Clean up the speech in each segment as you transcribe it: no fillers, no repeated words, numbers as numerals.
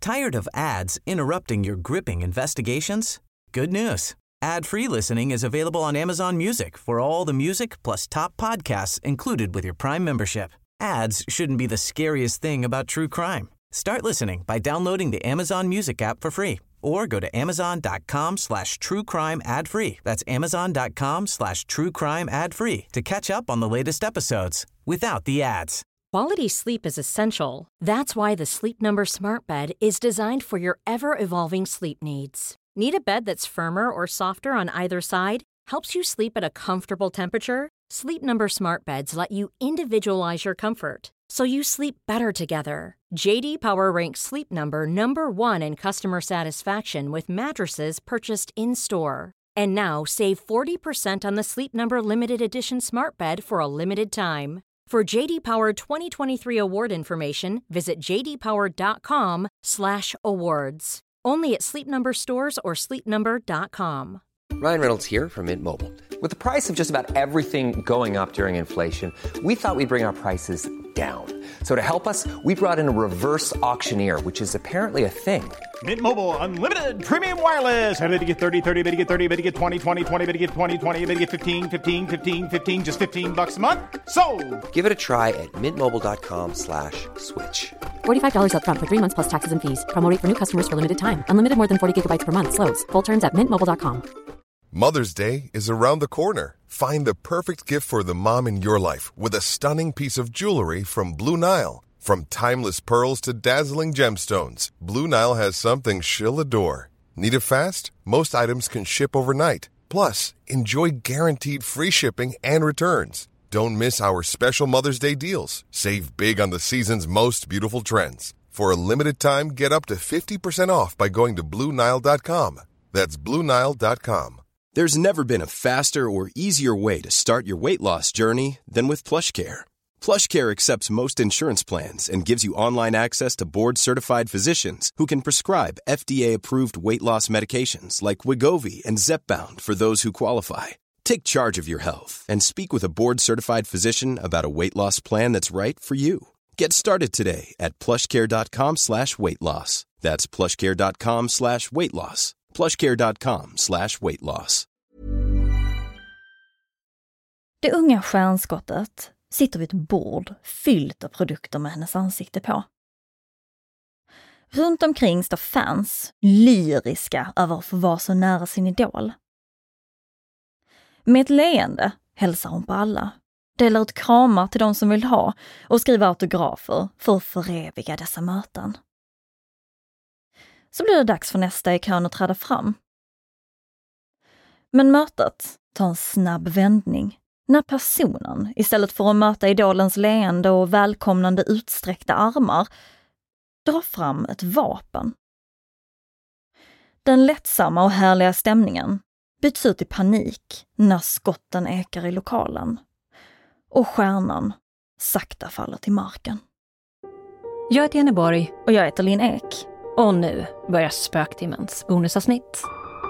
Tired of ads interrupting your gripping investigations? Good news. Ad-free listening is available on Amazon Music for all the music plus top podcasts included with your Prime membership. Ads shouldn't be the scariest thing about true crime. Start listening by downloading the Amazon Music app for free or go to amazon.com/truecrime ad-free. That's amazon.com/truecrime ad-free to catch up on the latest episodes without the ads. Quality sleep is essential. That's why the Sleep Number Smart Bed is designed for your ever-evolving sleep needs. Need a bed that's firmer or softer on either side? Helps you sleep at a comfortable temperature? Sleep Number Smart Beds let you individualize your comfort, so you sleep better together. JD Power ranks Sleep Number #1 in customer satisfaction with mattresses purchased in-store. And now save 40% on the Sleep Number Limited Edition Smart Bed for a limited time. For JD Power 2023 award information, visit jdpower.com/awards. Only at Sleep Number stores or sleepnumber.com. Ryan Reynolds here from Mint Mobile. With the price of just about everything going up during inflation, we thought we'd bring our prices down. So to help us, we brought in a reverse auctioneer, which is apparently a thing. Mint Mobile Unlimited Premium Wireless. How to get 30, 30, bit to get 30, bit to get 20, 20, 20, bit to get 20, 20, bit to get 15, 15, 15, 15, just $15 a month? Sold! Give it a try at mintmobile.com/switch. $45 up front for 3 months plus taxes and fees. Promo rate for new customers for limited time. Unlimited more than 40 gigabytes per month. Slows full terms at mintmobile.com. Mother's Day is around the corner. Find the perfect gift for the mom in your life with a stunning piece of jewelry from Blue Nile. From timeless pearls to dazzling gemstones, Blue Nile has something she'll adore. Need it fast? Most items can ship overnight. Plus, enjoy guaranteed free shipping and returns. Don't miss our special Mother's Day deals. Save big on the season's most beautiful trends. For a limited time, get up to 50% off by going to BlueNile.com. That's BlueNile.com. There's never been a faster or easier way to start your weight loss journey than with PlushCare. PlushCare accepts most insurance plans and gives you online access to board-certified physicians who can prescribe FDA-approved weight loss medications like Wegovy and Zepbound for those who qualify. Take charge of your health and speak with a board-certified physician about a weight loss plan that's right for you. Get started today at plushcare.com/weightloss. That's plushcare.com/weightloss. plushcare.com/weightloss. Det unga stjärnskottet sitter vid ett bord fyllt av produkter med hennes ansikte på. Runt omkring står fans lyriska över att få vara så nära sin idol. Med ett leende hälsar hon på alla, delar ut kramar till de som vill ha och skriver autografer för att föreviga dessa möten. Så blir det dags för nästa i kön att träda fram. Men mötet tar en snabb vändning när personen, istället för att möta idolens leende och välkomnande utsträckta armar, drar fram ett vapen. Den lättsamma och härliga stämningen byts ut i panik när skotten ekar i lokalen och stjärnan sakta faller till marken. Jag heter Jenny Borg. Och jag heter Linn Ek. Och nu börjar Spöktimmens bonusavsnitt.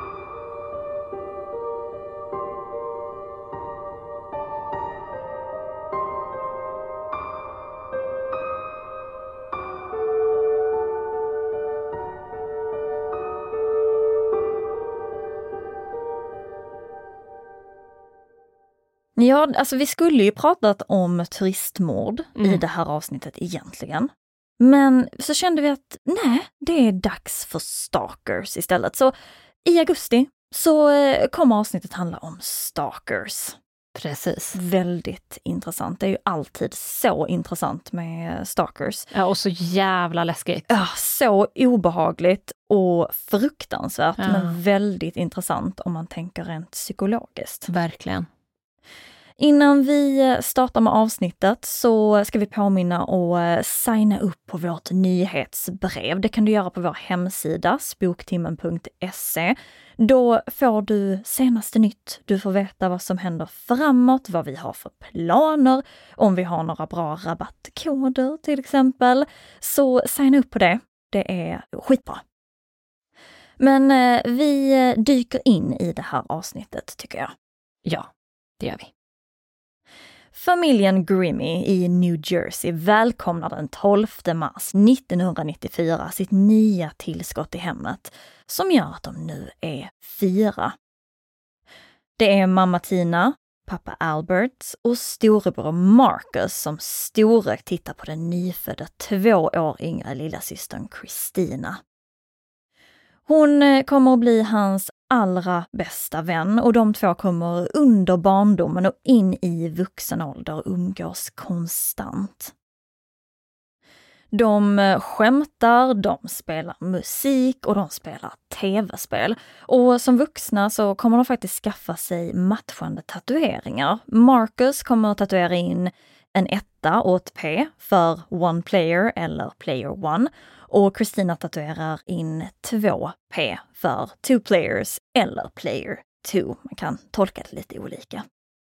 Ja, alltså vi skulle ju pratat om turistmord i det här avsnittet egentligen. Men så kände vi att nej, det är dags för stalkers istället. Så i augusti så kommer avsnittet handla om stalkers. Precis. Väldigt intressant. Det är ju alltid så intressant med stalkers. Ja, och så jävla läskigt. Ja, så obehagligt och fruktansvärt, men väldigt intressant om man tänker rent psykologiskt. Verkligen. Innan vi startar med avsnittet så ska vi påminna och signa upp på vårt nyhetsbrev. Det kan du göra på vår hemsida spoktimmen.se. Då får du senaste nytt. Du får veta vad som händer framåt, vad vi har för planer, om vi har några bra rabattkoder till exempel. Så signa upp på det. Det är skitbra. Men vi dyker in i det här avsnittet tycker jag. Ja, det gör vi. Familjen Grimmie i New Jersey välkomnar den 12 mars 1994 sitt nya tillskott i hemmet som gör att de nu är 4. Det är mamma Tina, pappa Albert och storebror Marcus som storögt tittar på den nyfödda 2 år yngre lillasystern Christina. Hon kommer att bli hans allra bästa vän och de 2 kommer under barndomen och in i vuxen ålder umgås konstant. De skämtar, de spelar musik och de spelar tv-spel. Och som vuxna så kommer de faktiskt skaffa sig matchande tatueringar. Marcus kommer att tatuera in en 1 och ett P för one player eller player one. Och Christina tatuerar in 2 P för two players eller player two. Man kan tolka det lite olika.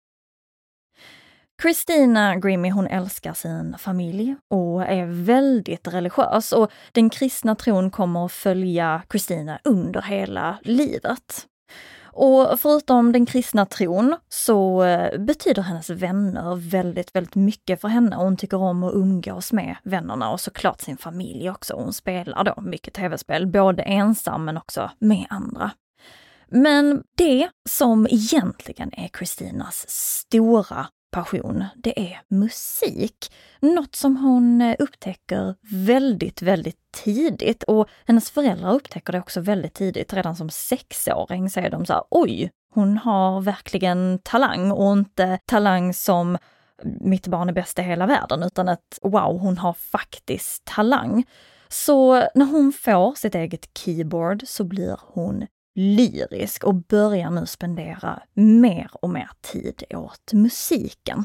Christina Grimmie, hon älskar sin familj och är väldigt religiös och den kristna tron kommer att följa Christina under hela livet. Och förutom den kristna tron så betyder hennes vänner väldigt, väldigt mycket för henne. Hon tycker om att umgås med vännerna och såklart sin familj också. Hon spelar då mycket tv-spel, både ensam men också med andra. Men det som egentligen är Christinas stora passion, det är musik. Något som hon upptäcker väldigt, väldigt tidigt och hennes föräldrar upptäcker det också väldigt tidigt. Redan som 6-åring säger de så här: oj, hon har verkligen talang och inte talang som mitt barn är bäst i hela världen utan att wow, hon har faktiskt talang. Så när hon får sitt eget keyboard så blir hon lyrisk och börjar nu spendera mer och mer tid åt musiken.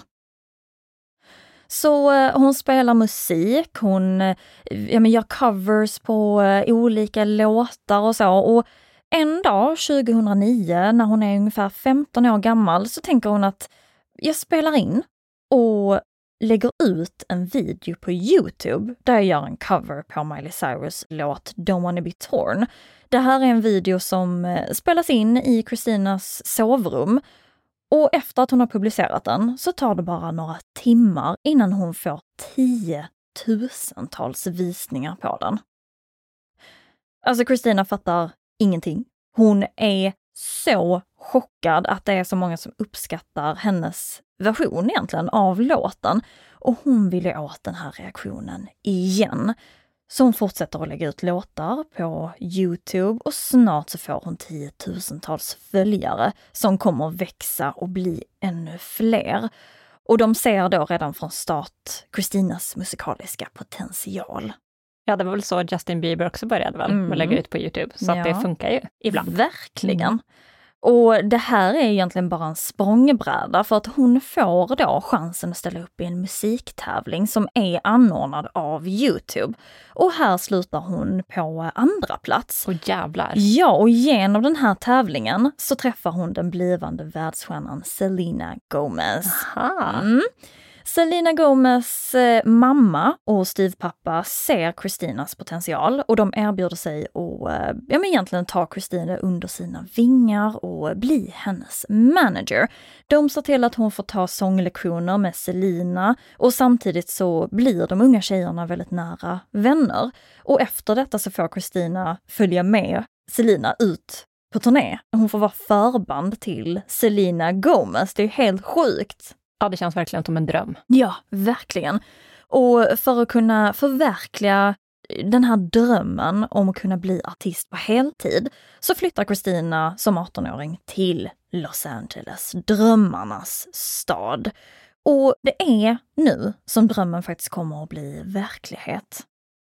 Så hon spelar musik, hon gör covers på olika låtar och så. Och en dag 2009 när hon är ungefär 15 år gammal så tänker hon att jag spelar in och lägger ut en video på YouTube där jag gör en cover på Miley Cyrus låt Don't Wanna Be Torn. Det här är en video som spelas in i Christinas sovrum och efter att hon har publicerat den så tar det bara några timmar innan hon får 10,000-tals visningar på den. Alltså Christina fattar ingenting. Hon är så chockad att det är så många som uppskattar hennes version egentligen av låten och hon vill ju åt den här reaktionen igen. Så hon fortsätter att lägga ut låtar på YouTube och snart så får hon 10,000-tals följare som kommer att växa och bli ännu fler. Och de ser då redan från start Christinas musikaliska potential. Ja, det var väl så Justin Bieber också började väl att lägga ut på YouTube. Så att det funkar ju ibland. Verkligen. Och det här är egentligen bara en språngbräda för att hon får då chansen att ställa upp i en musiktävling som är anordnad av YouTube. Och här slutar hon på andra plats. Och jävlar. Ja, och genom den här tävlingen så träffar hon den blivande världsstjärnan Selena Gomez. Aha. Selena Gomez mamma och styvpappa ser Christinas potential och de erbjuder sig att egentligen ta Christina under sina vingar och bli hennes manager. De ser till att hon får ta sånglektioner med Selena och samtidigt så blir de unga tjejerna väldigt nära vänner. Och efter detta så får Christina följa med Selena ut på turné. Hon får vara förband till Selena Gomez. Det är helt sjukt. Ja, det känns verkligen som en dröm. Ja, verkligen. Och för att kunna förverkliga den här drömmen om att kunna bli artist på heltid så flyttar Christina som 18-åring till Los Angeles, drömmarnas stad. Och det är nu som drömmen faktiskt kommer att bli verklighet.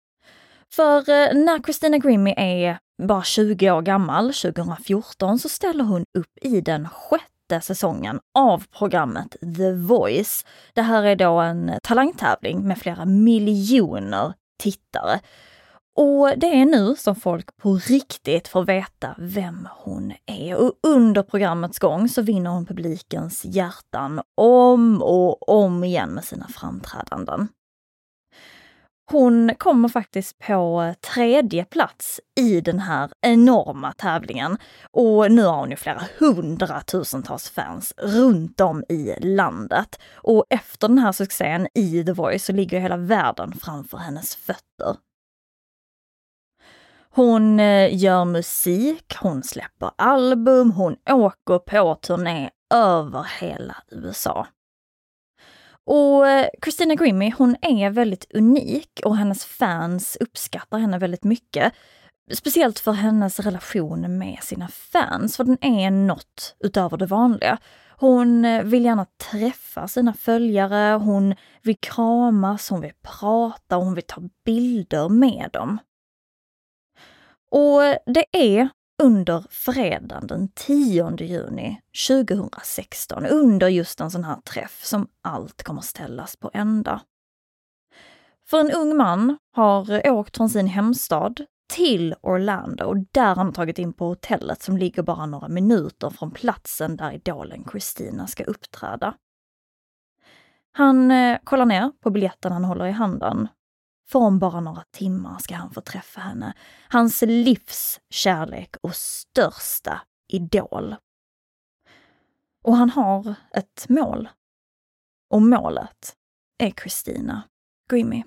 För när Christina Grimmie är bara 20 år gammal, 2014, så ställer hon upp i den 6:e säsongen av programmet The Voice. Det här är då en talangtävling med flera miljoner tittare. Och det är nu som folk på riktigt får veta vem hon är. Och under programmets gång så vinner hon publikens hjärtan om och om igen med sina framträdanden. Hon kommer faktiskt på 3:e plats i den här enorma tävlingen. Och nu har hon ju flera 100,000-tals fans runt om i landet. Och efter den här succén i The Voice så ligger hela världen framför hennes fötter. Hon gör musik, hon släpper album, hon åker på turné över hela USA. Och Christina Grimmie, hon är väldigt unik och hennes fans uppskattar henne väldigt mycket. Speciellt för hennes relation med sina fans, för den är något utöver det vanliga. Hon vill gärna träffa sina följare, hon vill kramas, hon vill prata och hon vill ta bilder med dem. Och det är under fredagen den 10 juni 2016, under just en sån här träff, som allt kommer ställas på ända. För en ung man har åkt från sin hemstad till Orlando och där har han tagit in på hotellet som ligger bara några minuter från platsen där idolen Christina ska uppträda. Han kollar ner på biljetten han håller i handen. För om bara några timmar ska han få träffa henne. Hans livs kärlek och största idol. Och han har ett mål. Och målet är Christina Grimmie.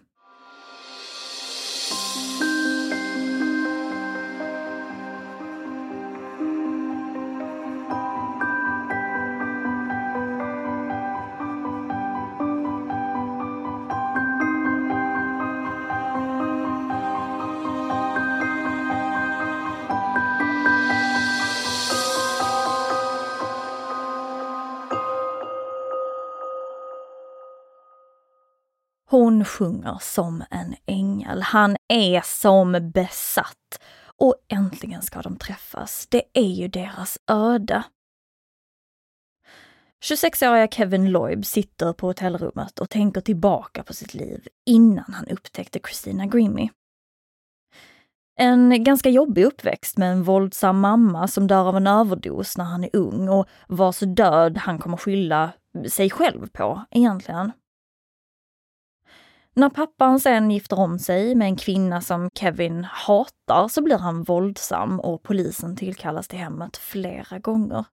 Hon sjunger som en ängel. Han är som besatt. Och äntligen ska de träffas. Det är ju deras öde. 26-åriga Kevin Loeb sitter på hotellrummet och tänker tillbaka på sitt liv innan han upptäckte Christina Grimmie. En ganska jobbig uppväxt med en våldsam mamma som dör av en överdos när han är ung och vars död han kommer skylla sig själv på egentligen. När pappan sen gifter om sig med en kvinna som Kevin hatar så blir han våldsam och polisen tillkallas till hemmet flera gånger.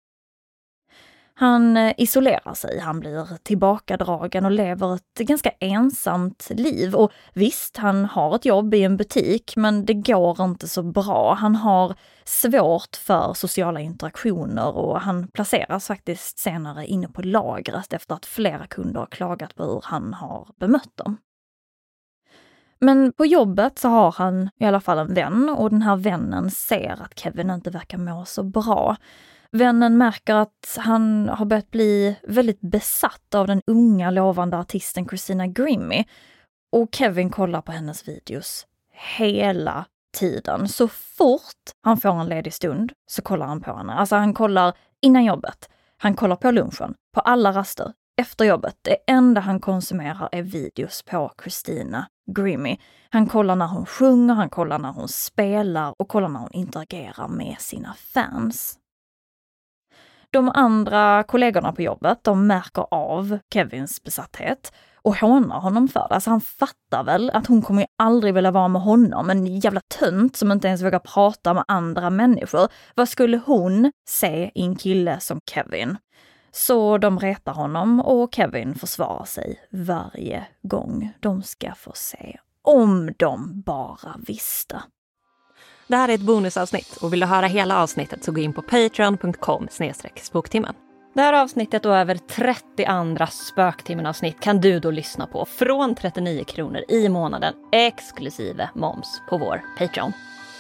Han isolerar sig, han blir tillbakadragen och lever ett ganska ensamt liv. Och visst, han har ett jobb i en butik men det går inte så bra. Han har svårt för sociala interaktioner och han placeras faktiskt senare inne på lagret efter att flera kunder har klagat på hur han har bemött dem. Men på jobbet så har han i alla fall en vän och den här vännen ser att Kevin inte verkar må så bra. Vännen märker att han har börjat bli väldigt besatt av den unga lovande artisten Christina Grimmie och Kevin kollar på hennes videos hela tiden. Så fort han får en ledig stund så kollar han på henne. Alltså han kollar innan jobbet, han kollar på lunchen, på alla raster, efter jobbet. Det enda han konsumerar är videos på Christina Grimmie. Han kollar när hon sjunger, han kollar när hon spelar och kollar när hon interagerar med sina fans. De andra kollegorna på jobbet, de märker av Kevins besatthet och hånar honom för det. Alltså han fattar väl att hon kommer ju aldrig vilja vara med honom, en jävla tönt som inte ens vågar prata med andra människor. Vad skulle hon se i en kille som Kevin? Så de retar honom och Kevin försvarar sig varje gång. De ska få se, om de bara visste. Det här är ett bonusavsnitt och vill du höra hela avsnittet så gå in på patreon.com/spoktimmen. Det här avsnittet och över 30 andra Spöktimmen-avsnitt kan du då lyssna på från 39 kronor i månaden exklusive moms på vår Patreon.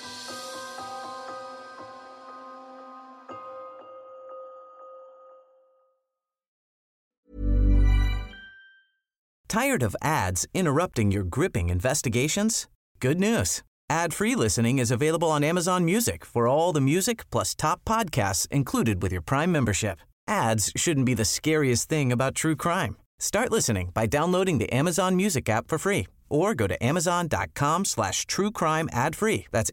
Tired of ads interrupting your gripping investigations? Good news. Ad-free listening is available on Amazon Music for all the music plus top podcasts included with your Prime membership. Ads shouldn't be the scariest thing about true crime. Start listening by downloading the Amazon Music app for free or go to amazon.com/truecrime ad-free. That's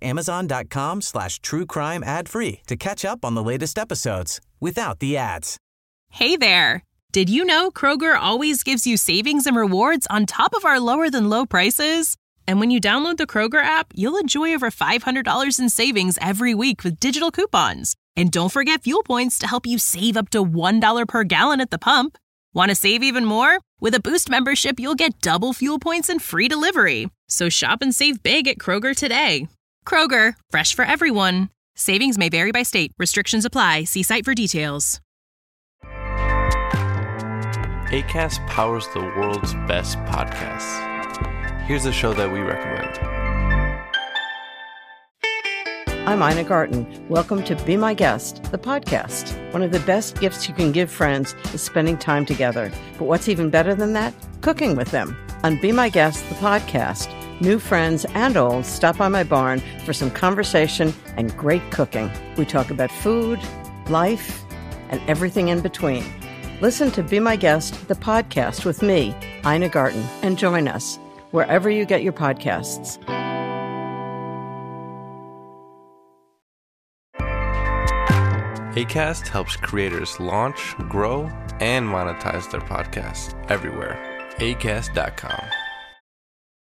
amazon.com/truecrime ad-free to catch up on the latest episodes without the ads. Hey there. Did you know Kroger always gives you savings and rewards on top of our lower-than-low prices? And when you download the Kroger app, you'll enjoy over $500 in savings every week with digital coupons. And don't forget fuel points to help you save up to $1 per gallon at the pump. Want to save even more? With a Boost membership, you'll get double fuel points and free delivery. So shop and save big at Kroger today. Kroger, fresh for everyone. Savings may vary by state. Restrictions apply. See site for details. Acast powers the world's best podcasts. Here's a show that we recommend. I'm Ina Garten. Welcome to Be My Guest, the podcast. One of the best gifts you can give friends is spending time together. But what's even better than that? Cooking with them. On Be My Guest, the podcast, new friends and old stop by my barn for some conversation and great cooking. We talk about food, life, and everything in between. Listen to Be My Guest, the podcast with me, Ina Garten, and join us wherever you get your podcasts. Acast helps creators launch, grow, and monetize their podcasts everywhere. Acast.com.